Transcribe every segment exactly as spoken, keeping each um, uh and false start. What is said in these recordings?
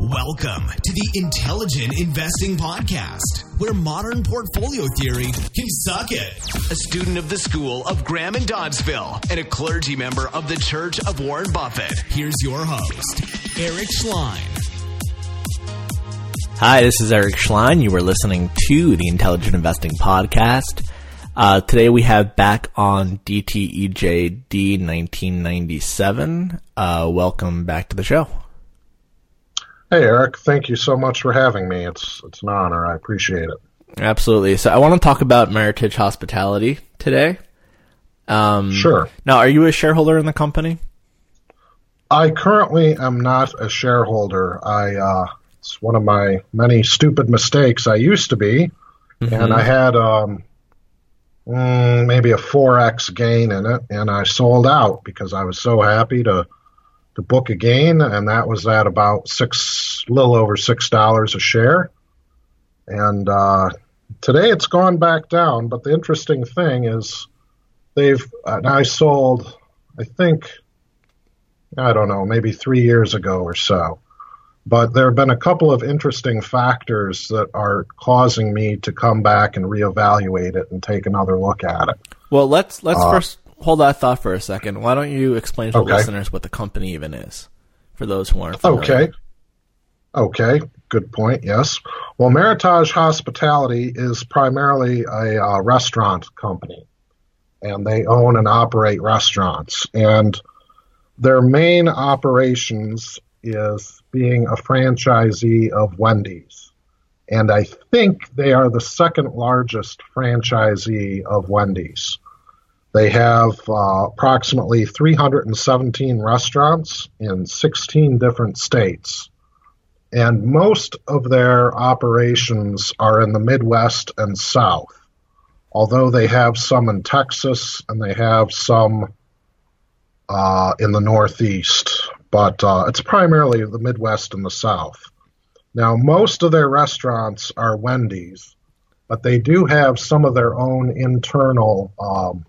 Welcome to the Intelligent Investing Podcast, where modern portfolio theory can suck it. A student of the School of Graham and Doddsville and a clergy member of the Church of Warren Buffett. Here's your host, Eric Schlein. Hi, this is Eric Schlein. You were listening to the Intelligent Investing Podcast. Uh, today we have back on D T E J D nineteen ninety-seven. Uh, welcome back to the show. Hey, Eric. Thank you so much for having me. It's it's an honor. I appreciate it. Absolutely. So I want to talk about Meritage Hospitality today. Um, sure. Now, are you a shareholder in the company? I currently am not a shareholder. I uh, it's one of my many stupid mistakes. I used to be, mm-hmm. and I had um, mm, maybe a four X gain in it, and I sold out because I was so happy to to book a gain, and that was at about six, little over six dollars a share. And uh, today it's gone back down. But the interesting thing is, they've and I sold, I think, I don't know, maybe three years ago or so. But there have been a couple of interesting factors that are causing me to come back and reevaluate it and take another look at it. Well, let's let's uh, first. Hold that thought for a second. Why don't you explain to okay. the listeners what the company even is, for those who aren't familiar? Okay. Okay. Good point. Yes. Well, Meritage Hospitality is primarily a uh, restaurant company, and they own and operate restaurants. And their main operations is being a franchisee of Wendy's. And I think they are the second largest franchisee of Wendy's. They have uh, approximately three hundred seventeen restaurants in sixteen different states. And most of their operations are in the Midwest and South, although they have some in Texas and they have some uh, in the Northeast. But uh, it's primarily the Midwest and the South. Now, most of their restaurants are Wendy's, but they do have some of their own internal um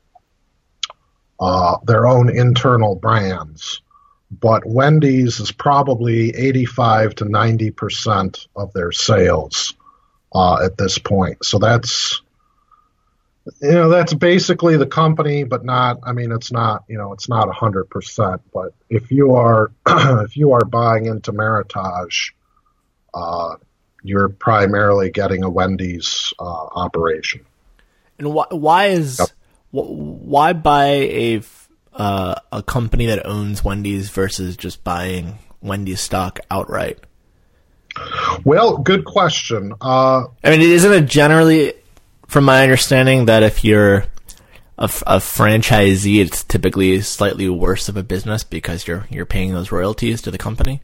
Uh, their own internal brands. But Wendy's is probably eighty-five to ninety percent of their sales uh, at this point. So that's, you know, that's basically the company, but not, I mean, it's not, you know, it's not one hundred percent. But if you are, if you are buying into Meritage, uh, you're primarily getting a Wendy's uh, operation. And why, why is... Yep. Why buy a uh, a company that owns Wendy's versus just buying Wendy's stock outright? Well, good question. Uh, I mean, isn't it generally, from my understanding, that if you're a, a franchisee, it's typically slightly worse of a business because you're you're paying those royalties to the company?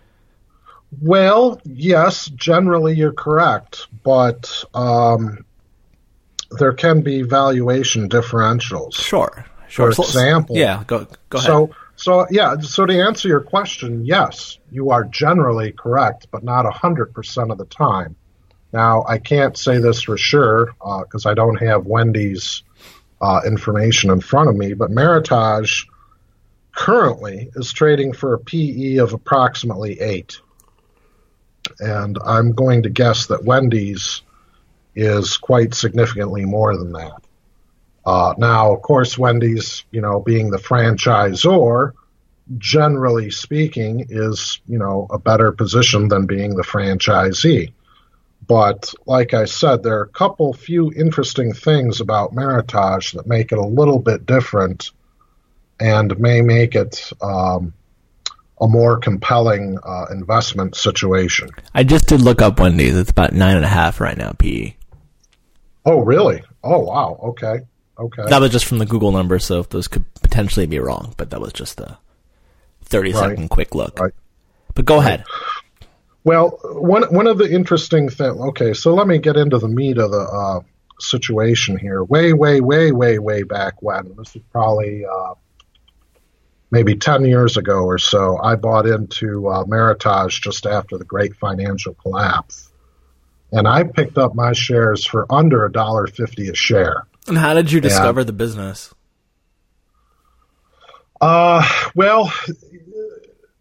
Well, yes, generally you're correct, but um, there can be valuation differentials. Sure, sure. For example, yeah, go go ahead. So, so yeah, so to answer your question, yes, you are generally correct, but not a hundred percent of the time. Now, I can't say this for sure because uh, I don't have Wendy's uh, information in front of me, but Meritage currently is trading for a P E of approximately eight, and I'm going to guess that Wendy's is quite significantly more than that. Uh, now, of course, Wendy's, you know, being the franchisor, generally speaking, is, you know, a better position than being the franchisee. But like I said, there are a couple few interesting things about Meritage that make it a little bit different and may make it um, a more compelling uh, investment situation. I just did look up Wendy's. It's about nine and a half right now, P E. Oh, really? Oh, wow. Okay. Okay. That was just from the Google numbers, so those could potentially be wrong, but that was just a thirty-second right. quick look. Right. But go right. ahead. Well, one one of the interesting things, okay, so let me get into the meat of the uh, situation here. Way, way, way, way, way back when, this is probably uh, maybe ten years ago or so, I bought into uh, Meritage just after the great financial collapse. And I picked up my shares for under one dollar fifty a share. And how did you discover and, the business? Uh, well,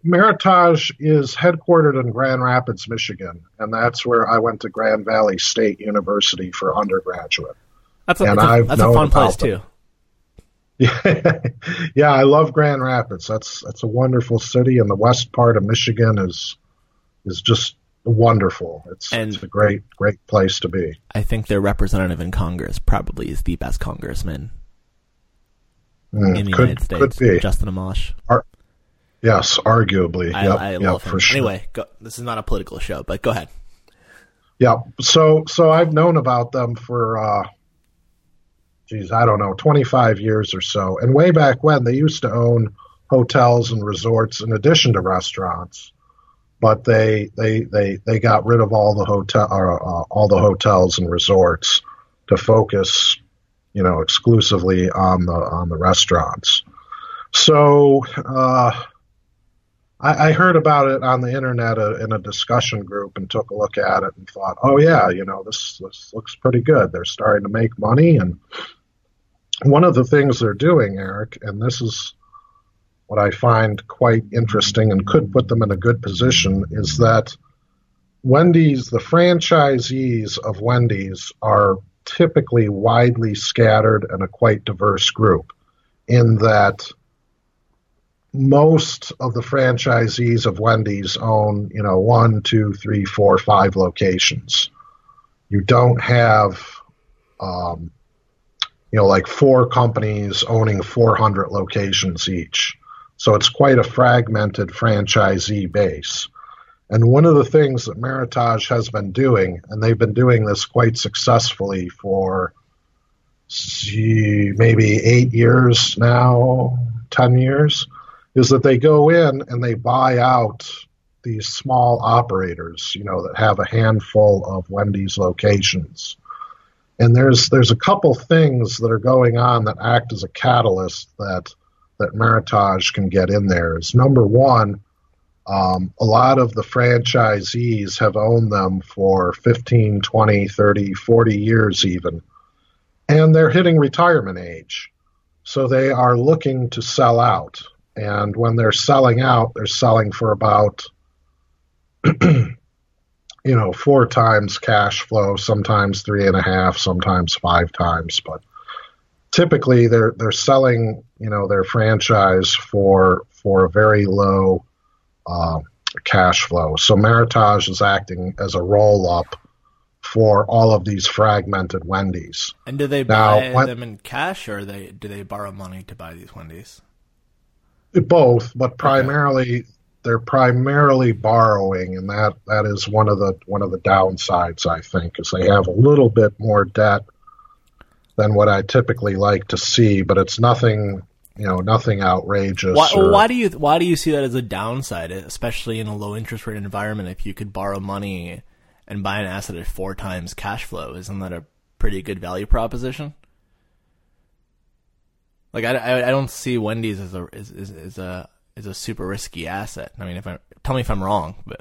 Meritage is headquartered in Grand Rapids, Michigan, and that's where I went to Grand Valley State University for undergraduate. That's a, and that's a, I've that's a known fun place, them. too. Yeah, yeah, I love Grand Rapids. That's that's a wonderful city, and the west part of Michigan is is just wonderful. It's, And- it's a great, great place to be. I think their representative in Congress probably is the best congressman Mm, in the could, United States, could be. Justin Amash. Ar- yes, arguably. I, yep, I yep, love him. for sure. Anyway, go, this is not a political show, but go ahead. Yeah. So so I've known about them for uh geez, I don't know, twenty-five years or so. And way back when they used to own hotels and resorts in addition to restaurants. But they they they, they got rid of all the hotel uh, uh, all the hotels and resorts to focus, you know, exclusively on the on the restaurants. So uh I, I heard about it on the internet uh, in a discussion group and took a look at it and thought, oh, yeah, you know, this, this looks pretty good. They're starting to make money. And one of the things they're doing, Eric, and this is what I find quite interesting and could put them in a good position, is that Wendy's, the franchisees of Wendy's are typically widely scattered and a quite diverse group in that most of the franchisees of Wendy's own, you know, one, two, three, four, five locations. You don't have, um, you know, like four companies owning four hundred locations each. So it's quite a fragmented franchisee base. And one of the things that Meritage has been doing, and they've been doing this quite successfully for see, maybe eight years now, ten years, is that they go in and they buy out these small operators, you know, that have a handful of Wendy's locations. And there's there's a couple things that are going on that act as a catalyst that that Meritage can get in there. Is number one, um, a lot of the franchisees have owned them for fifteen, twenty, thirty, forty years even, and they're hitting retirement age. So they are looking to sell out. And when they're selling out, they're selling for about, you know, four times cash flow, sometimes three and a half, sometimes five times. But typically, they're they're selling, you know, their franchise for for a very low uh, cash flow. So Meritage is acting as a roll up for all of these fragmented Wendy's. And do they Now, buy when- them in cash, or they do they borrow money to buy these Wendy's? Both, but primarily okay. They're primarily borrowing, and that, that is one of the one of the downsides, I think, is they have a little bit more debt than what I typically like to see, but it's nothing, you know, nothing outrageous. Why, or, why do you why do you see that as a downside, especially in a low interest rate environment? If you could borrow money and buy an asset at four times cash flow, isn't that a pretty good value proposition? Like I, I, I don't see Wendy's as a as, as, as a as a super risky asset. I mean, if I tell me if I'm wrong, but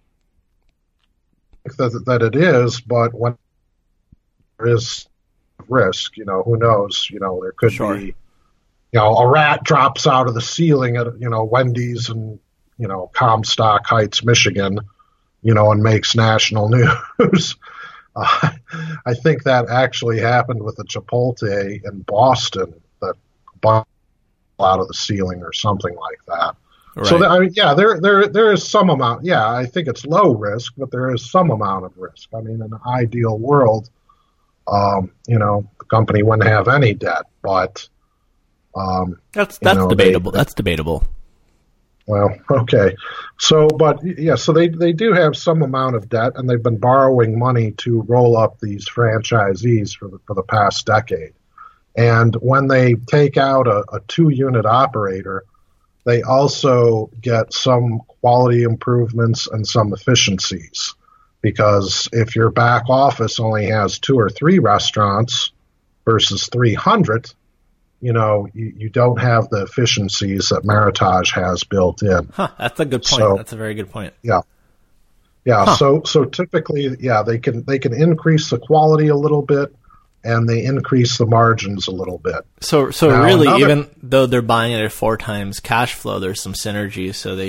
that, that it is. But when there is risk, you know, who knows? You know, there could sure. be, you know, a rat drops out of the ceiling at you know Wendy's in you know Comstock Heights, Michigan, you know, and makes national news. uh, I think that actually happened with a Chipotle in Boston that out of the ceiling or something like that. Right. So, I mean, yeah, there, there, there is some amount. Yeah, I think it's low risk, but there is some amount of risk. I mean, in an ideal world, um, you know, the company wouldn't have any debt, but um, that's that's know, debatable. They, that's debatable. Well, okay. So, but yeah, so they they do have some amount of debt, and they've been borrowing money to roll up these franchisees for the, for the past decade. And when they take out a, a two-unit operator, they also get some quality improvements and some efficiencies. Because if your back office only has two or three restaurants versus three hundred, you know, you, you don't have the efficiencies that Meritage has built in. Huh, that's a good point. So, that's a very good point. Yeah. Yeah, huh. so so typically, yeah, they can they can increase the quality a little bit, and they increase the margins a little bit. So, so now, really, another, even though they're buying it at four times cash flow, there's some synergy. So they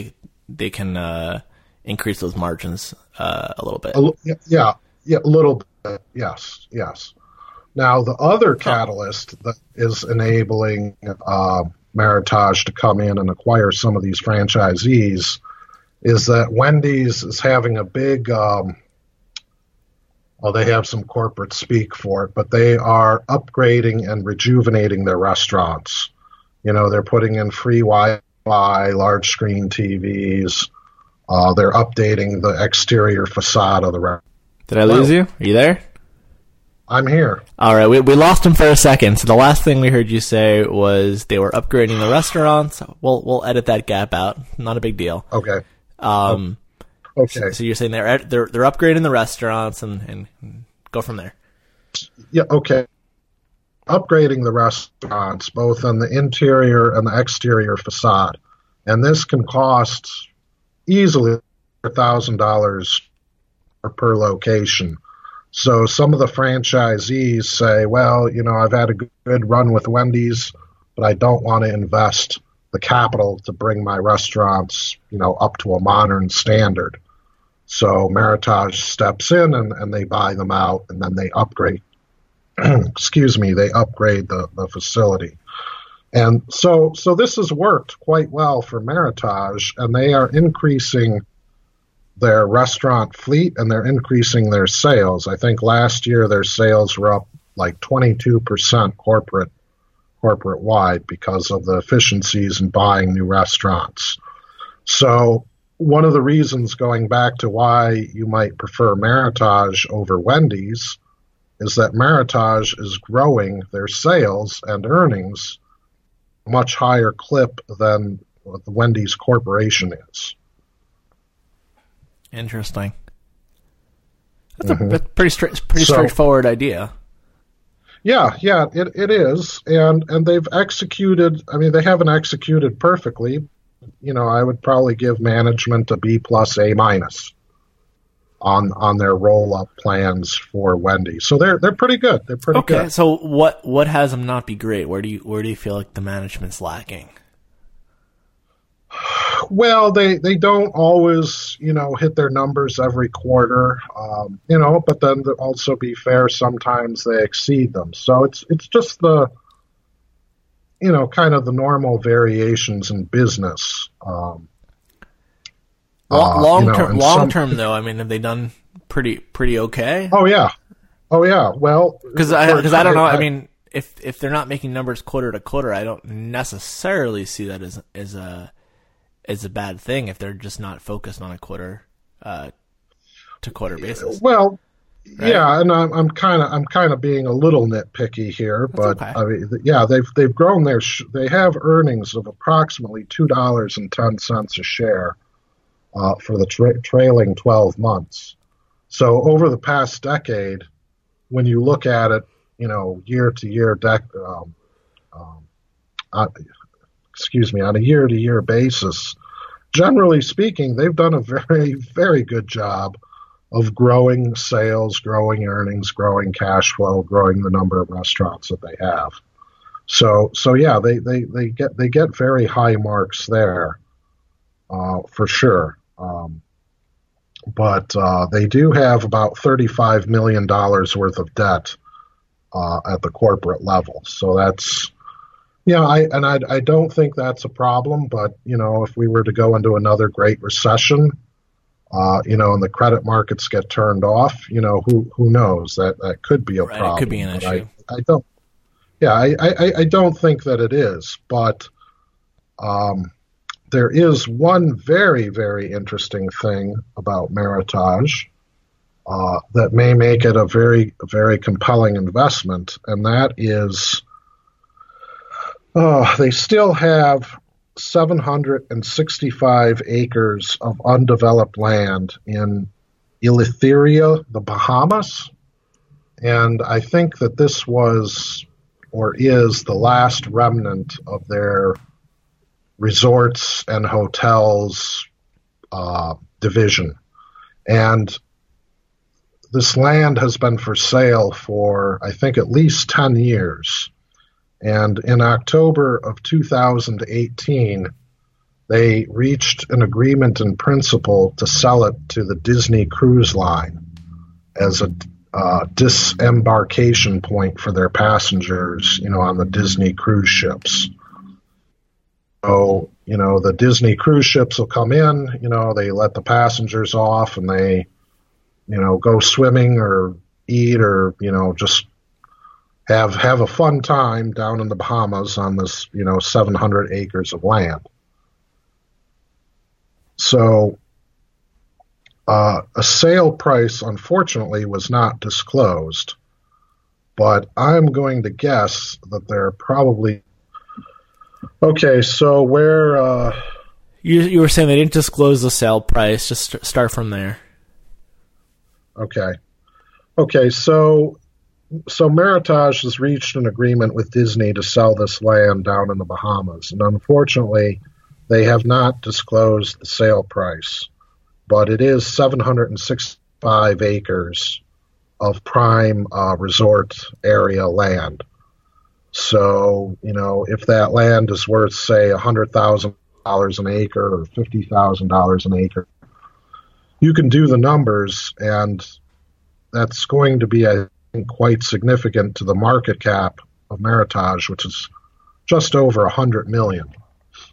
they can uh, increase those margins uh, a little bit. A, yeah, yeah, a little bit. Yes, yes. Now, the other catalyst that is enabling uh, Meritage to come in and acquire some of these franchisees is that Wendy's is having a big, um, well, they have some corporate speak for it, but they are upgrading and rejuvenating their restaurants. You know, they're putting in free Wi-Fi, large screen T Vs. Uh, they're updating the exterior facade of the restaurant. Did I lose you? Are you there? I'm here. All right, we we lost him for a second. So the last thing we heard you say was they were upgrading the restaurants. We'll we'll edit that gap out. Not a big deal. Okay. Um, okay. So, so you're saying they're they're they're upgrading the restaurants and, and go from there. Yeah. Okay. Upgrading the restaurants, both on the interior and the exterior facade, and this can cost easily a thousand dollars per location. So some of the franchisees say, well, you know, I've had a good run with Wendy's, but I don't want to invest the capital to bring my restaurants, you know, up to a modern standard. So Meritage steps in and, and they buy them out, and then they upgrade, excuse me, they upgrade the, the facility. And so so this has worked quite well for Meritage, and they are increasing their restaurant fleet, and they're increasing their sales. I think last year their sales were up like twenty-two percent corporate corporate wide because of the efficiencies in buying new restaurants. So one of the reasons, going back to why you might prefer Meritage over Wendy's, is that Meritage is growing their sales and earnings a much higher clip than what the Wendy's Corporation is. Interesting. That's mm-hmm. a pretty straight, pretty so, straightforward idea. Yeah, yeah, it it is, and and they've executed. I mean, they haven't executed perfectly. You know, I would probably give management a B plus, A minus on on their roll up plans for Wendy's. So they're they're pretty good. They're pretty okay, good. Okay, so what what has them not be great? Where do you where do you feel like the management's lacking? Well, they, they don't always, you know, hit their numbers every quarter, um, you know, but then to also be fair, sometimes they exceed them. So it's it's just the, you know, kind of the normal variations in business. Um, long, long uh, you know, term, long some, term though. I mean, have they done pretty pretty okay? Oh yeah, oh yeah. Well, because I because I don't know. I, I mean, if if they're not making numbers quarter to quarter, I don't necessarily see that as as a is a bad thing if they're just not focused on a quarter uh, to quarter basis. Well, right? Yeah, and I'm I'm kind of I'm kind of being a little nitpicky here, That's but okay. I mean, yeah, they've they've grown their sh- they have earnings of approximately two dollars and ten cents a share uh, for the tra- trailing twelve months. So over the past decade, when you look at it, you know, year to year, dec- um, um, uh, excuse me, on a year to year basis, generally speaking, they've done a very, very good job of growing sales, growing earnings, growing cash flow, growing the number of restaurants that they have. So, so yeah, they, they, they get they get very high marks there, uh, for sure. Um, but uh, they do have about thirty-five million dollars worth of debt uh, at the corporate level. So that's Yeah, I and I, I don't think that's a problem, but, you know, if we were to go into another great recession, uh, you know, and the credit markets get turned off, you know, who who knows? That that could be a right, problem. It could be an issue. I, I don't. Yeah, I, I, I don't think that it is, but um, there is one very, very interesting thing about Meritage uh, that may make it a very, very compelling investment, and that is Oh, they still have seven hundred sixty-five acres of undeveloped land in Eleutheria, the Bahamas. And I think that this was or is the last remnant of their resorts and hotels uh, division. And this land has been for sale for, I think, at least ten years. And in October of two thousand eighteen, they reached an agreement in principle to sell it to the Disney Cruise Line as a uh, disembarkation point for their passengers, you know, on the Disney cruise ships. So, you know, the Disney cruise ships will come in, you know, they let the passengers off and they, you know, go swimming or eat or, you know, just have have a fun time down in the Bahamas on this, you know, seven hundred acres of land. So uh, a sale price, unfortunately, was not disclosed, but I'm going to guess that they're probably okay. So where uh, you you were saying they didn't disclose the sale price? Just start from there. Okay, okay. So so Meritage has reached an agreement with Disney to sell this land down in the Bahamas, and unfortunately, they have not disclosed the sale price, but it is seven hundred sixty-five acres of prime uh, resort area land. So, you know, if that land is worth, say, one hundred thousand dollars an acre or fifty thousand dollars an acre, you can do the numbers, and that's going to be, I think, quite significant to the market cap of Meritage, which is just over one hundred million dollars.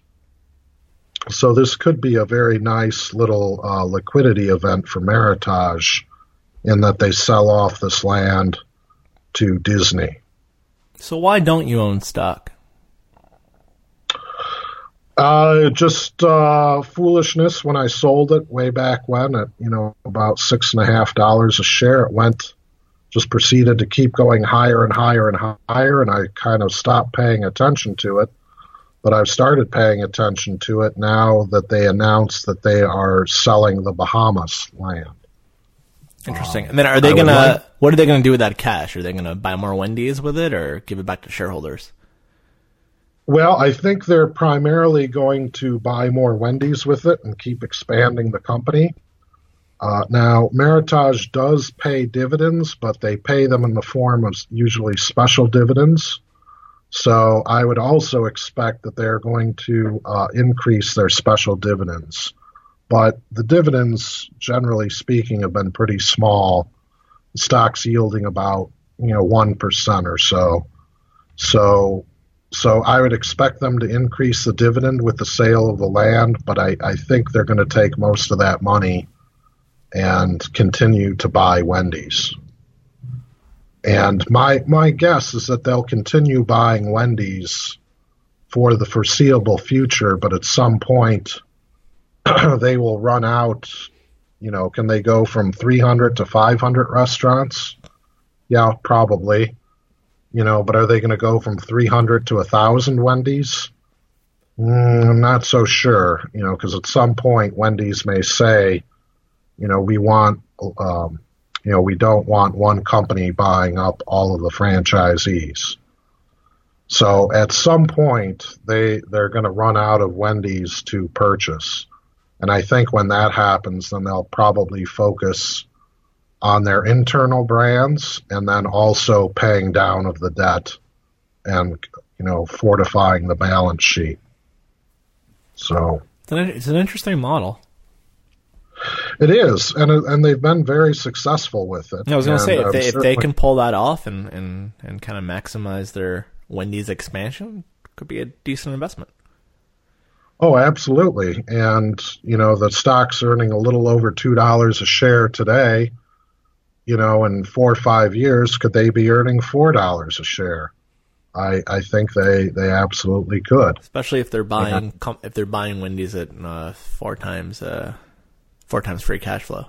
So this could be a very nice little uh, liquidity event for Meritage in that they sell off this land to Disney. So why don't you own stock? Uh, just uh, foolishness. When I sold it way back when at, you know, about six and a half dollars a share, it went, just proceeded to keep going higher and higher and higher, and I kind of stopped paying attention to it. But I've started paying attention to it now that they announced that they are selling the Bahamas land. Interesting. Um, and then are they going like, to, what are they going to do with that cash? Are they going to buy more Wendy's with it or give it back to shareholders? Well, I think they're primarily going to buy more Wendy's with it and keep expanding the company. Uh, now, Meritage does pay dividends, but they pay them in the form of usually special dividends. So I would also expect that they're going to uh, increase their special dividends. But the dividends, generally speaking, have been pretty small. The stock's yielding about, you know, one percent or so. So so I would expect them to increase the dividend with the sale of the land, but I, I think they're going to take most of that money and continue to buy Wendy's. And my my guess is that they'll continue buying Wendy's for the foreseeable future, but at some point they will run out. You know, can they go from three hundred to five hundred restaurants? Yeah, probably. You know, but are they going to go from three hundred to one thousand Wendy's? Mm, I'm not so sure, you know, because at some point Wendy's may say, you know, we want... Um, You know, we don't want one company buying up all of the franchisees. So at some point, they, they're going to run out of Wendy's to purchase. And I think when that happens, then they'll probably focus on their internal brands and then also paying down of the debt and, you know, fortifying the balance sheet. So it's an, it's an interesting model. It is, and and they've been very successful with it. I was going to say, if uh, they, if they can pull that off and, and, and kind of maximize their Wendy's expansion, it could be a decent investment. Oh, absolutely. And, you know, the stock's earning a little over two dollars a share today. You know, in four or five years, could they be earning four dollars a share? I, I think they, they absolutely could. Especially if they're buying yeah. if they're buying Wendy's at uh, four times uh, four times free cash flow.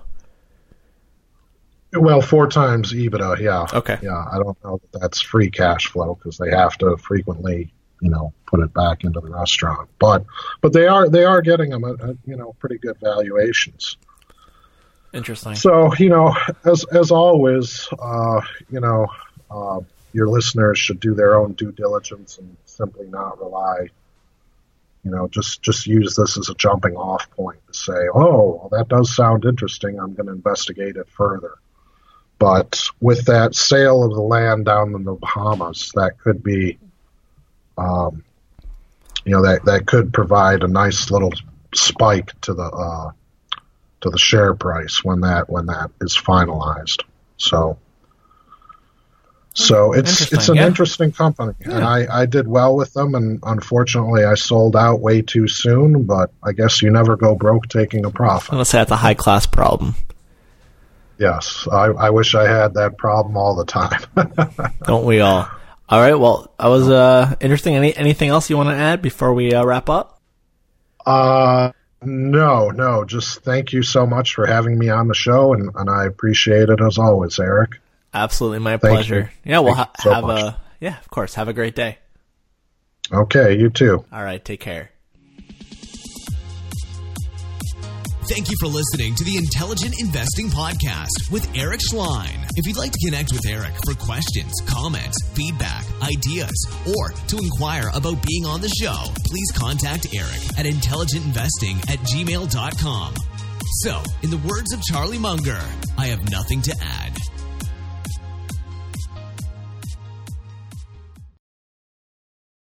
Well, four times EBITDA, yeah. Okay. Yeah, I don't know that that's free cash flow because they have to frequently, you know, put it back into the restaurant. But but they are they are getting them at, at you know pretty good valuations. Interesting. So you know, as as always, uh, you know, uh, your listeners should do their own due diligence and simply not rely. You know, just, just use this as a jumping off point to say, oh, well, that does sound interesting. I'm going to investigate it further. But with that sale of the land down in the Bahamas, that could be, um, you know, that, that could provide a nice little spike to the uh, to the share price when that when that is finalized. So. So it's it's an yeah. interesting company, yeah. and I, I did well with them, and unfortunately I sold out way too soon, but I guess you never go broke taking a profit. Let's say that's a high-class problem. Yes, I, I wish I had that problem all the time. Don't we all? All right, well, that was uh, interesting. Any Anything else you want to add before we uh, wrap up? Uh, no, no, just thank you so much for having me on the show, and, and I appreciate it as always, Eric. Absolutely, my Thank pleasure. you. Yeah, well, Thank ha- you so have much. a yeah, of course. Have a great day. Okay, you too. All right, take care. Thank you for listening to the Intelligent Investing Podcast with Eric Schlein. If you'd like to connect with Eric for questions, comments, feedback, ideas, or to inquire about being on the show, please contact Eric at intelligent investing at gmail dot com. So, in the words of Charlie Munger, I have nothing to add.